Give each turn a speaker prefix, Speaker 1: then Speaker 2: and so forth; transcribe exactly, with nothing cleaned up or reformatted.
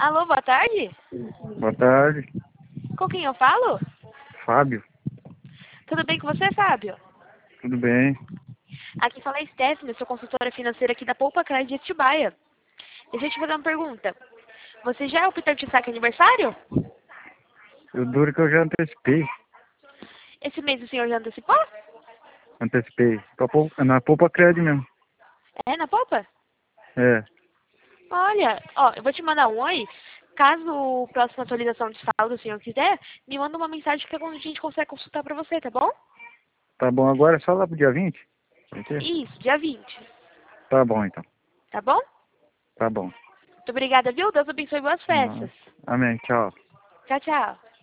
Speaker 1: Alô, boa tarde?
Speaker 2: Boa tarde,
Speaker 1: Com quem eu falo?
Speaker 2: Fábio.
Speaker 1: Tudo bem com você, Fábio?
Speaker 2: Tudo bem?
Speaker 1: Aqui fala a Stephanie, sou consultora financeira aqui da Poupa Crédito de Atibaia. Deixa eu te fazer uma pergunta. Você já optou de saque aniversário?
Speaker 2: Eu duro que eu já antecipei.
Speaker 1: Esse mês o senhor já antecipou?
Speaker 2: Antecipei. Pra pou- Na Poupa Crédito mesmo.
Speaker 1: É, na Poupa?
Speaker 2: É.
Speaker 1: Olha, ó, eu vou te mandar um oi. Caso a próxima atualização de saldo o senhor quiser, me manda uma mensagem que a gente consegue consultar pra você, tá bom?
Speaker 2: Tá bom, agora é só lá pro dia vinte? Pode ser?
Speaker 1: Isso, dia vinte.
Speaker 2: Tá bom, então.
Speaker 1: Tá bom?
Speaker 2: Tá bom.
Speaker 1: Muito obrigada, viu? Deus abençoe, boas festas.
Speaker 2: Amém. Tchau.
Speaker 1: Tchau, tchau.